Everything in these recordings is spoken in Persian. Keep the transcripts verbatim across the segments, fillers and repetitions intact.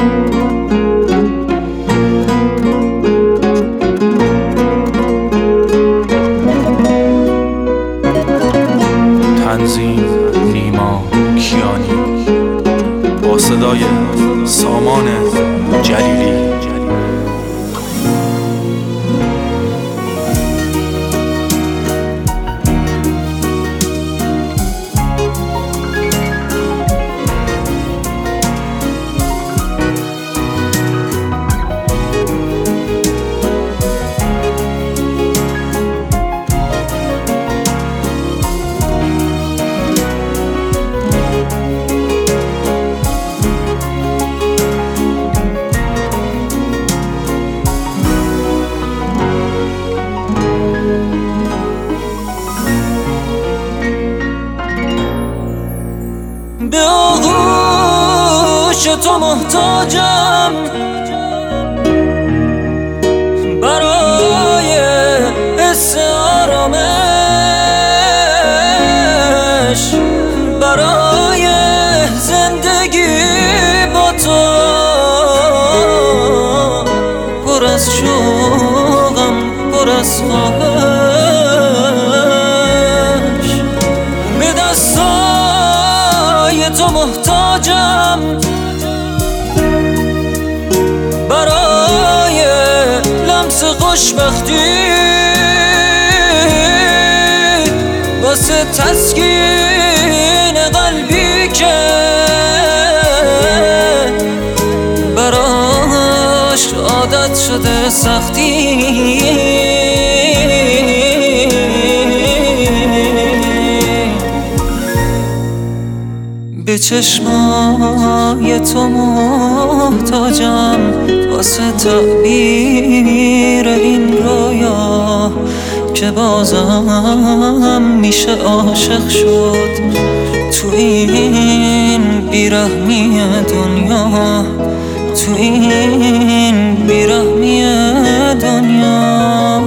تنظیم نیما کیانی با صدای سامان جلیلی. به آغوش تو محتاجم برای حس آرامش، برای زندگی با تو پر از شوقم، پر از خواهش. به دستای تو محتاجم برای لمس خوشبختی، واسه تسکین قلبی که براش عادت شده سختی. به چشمای تو محتاجم واسه تعبیر این رویا که بازم میشه عاشق شد تو این بیرحمی دنیا، تو این بیرحمی دنیا.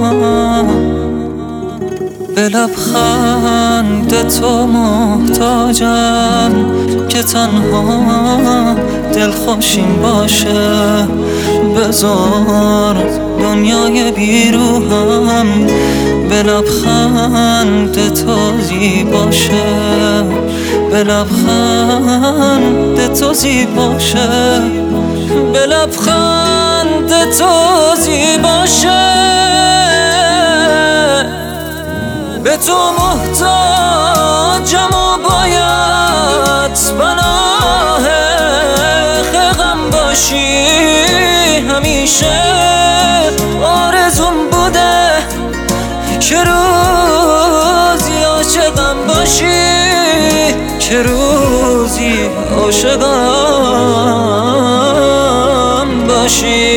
به لبخند تو محتاجم که تنها دلخوشیم باشه. بذار دنیای بیروهم به لبخند تو زیباشه، به لبخند تو زیباشه، به لبخند تو زیباشه. به تو محتاجم و باید پناه غم باشی همیشه. آرزوم بوده که روزی عاشقم باشی، که روزی عاشقم باشی.